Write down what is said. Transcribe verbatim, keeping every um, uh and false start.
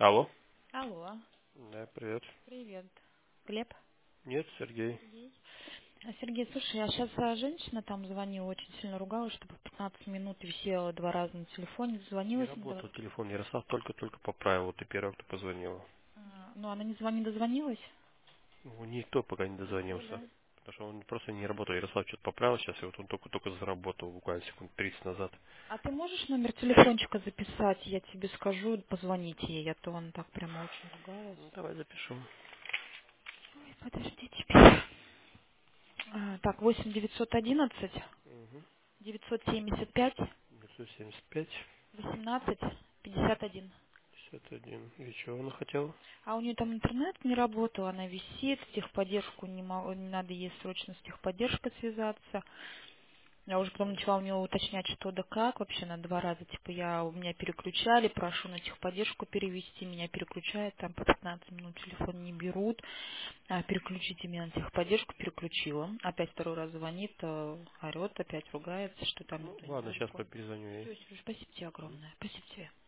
Алло. Алло, Да, привет. привет. Глеб? Нет, Сергей. Сергей? А, Сергей, слушай, а сейчас женщина там звонила, очень сильно ругалась, чтобы пятнадцать минут висела два раза на телефоне, Не звонилась, не работал дозвонилась. телефон. Ярослав только-только поправил. Вот ты первый, кто позвонила. А, ну, она не звонит, дозвонилась? Ну, никто пока не Никто, дозвонился. да? Потому что он просто не работал. Ярослав что-то поправил сейчас, и вот он только-только заработал буквально секунд тридцать назад. А ты можешь номер телефончика записать, я тебе скажу, позвонить ей, а то она так прямо очень ругалась. Ну, давай запишу. Ой, подожди теперь. А, так, восемь девятьсот одиннадцать Угу. девятьсот семьдесят пять девятьсот семьдесят пять восемнадцать пятьдесят один. пятьдесят один. И чего она хотела? А у нее там интернет не работал, она висит, в техподдержку не, мо- не надо ей срочно с техподдержкой связаться. Я уже потом начала у нее уточнять, что да как, вообще на два раза, типа я, у меня переключали, прошу на техподдержку перевести, меня переключают, там по пятнадцать минут телефон не берут, а, переключите меня на техподдержку, переключила. Опять второй раз звонит, э, орет, опять ругается, что там Ну, никто не ладно, может сейчас понял. перезвоню ей. Все, Сереж, спасибо тебе огромное, спасибо тебе.